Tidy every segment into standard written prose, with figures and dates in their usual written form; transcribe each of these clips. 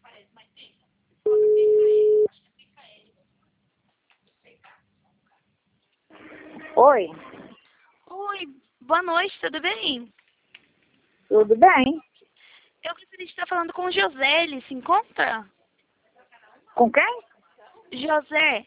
Oi, Oi, boa noite, tudo bem? tudo bem? Eu gostaria de estar falando com o José, ele se encontra? Com quem? José?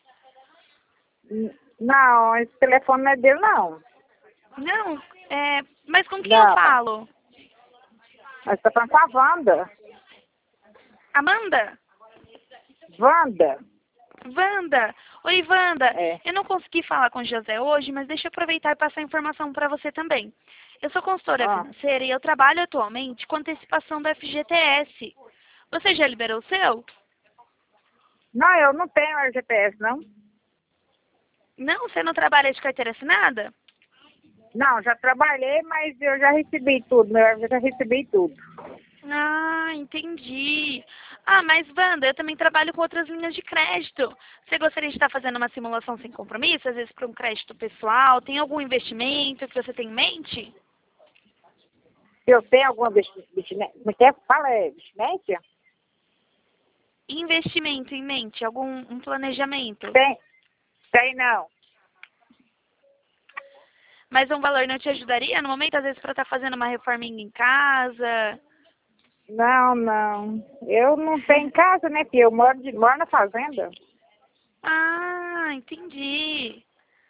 Não, esse telefone não é dele, não. Não, mas com quem eu Não, falo? nós estamos falando com a Wanda. Amanda? Wanda? Wanda? Oi, Wanda. É. Eu não consegui falar com o José hoje, mas deixa eu aproveitar e passar a informação para você também. Eu sou consultora Ah. financeira e eu trabalho atualmente com antecipação do FGTS. Você já liberou o seu? Não, eu não tenho RGPS, não. Não, você não trabalha de carteira assinada? Não, já trabalhei, mas eu já recebi tudo. Eu já recebi tudo. Ah, entendi. Ah, mas Wanda, eu também trabalho com outras linhas de crédito. Você gostaria de estar fazendo uma simulação sem compromisso, às vezes para um crédito pessoal? Tem algum investimento que você tem em mente? Se eu tenho alguma vestimenta... Como é que é? Fala, vestimenta? Investimento em mente, algum um planejamento? Tem não. Mas um valor não te ajudaria no momento, às vezes, para estar fazendo uma reforminha em casa? Não, não. Eu não tenho casa, né, filha? Eu moro na fazenda. Ah, entendi.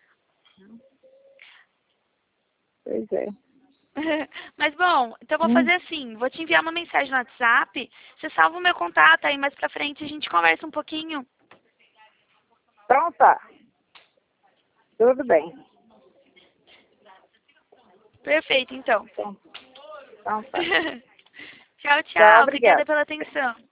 Pois é. Mas bom, então eu vou fazer assim, vou te enviar uma mensagem no WhatsApp, você salva o meu contato, aí mais pra frente a gente conversa um pouquinho. Então tá. Tudo bem. Perfeito, então. Então tá. Tchau, Tchau, tchau. obrigada. Obrigada pela atenção.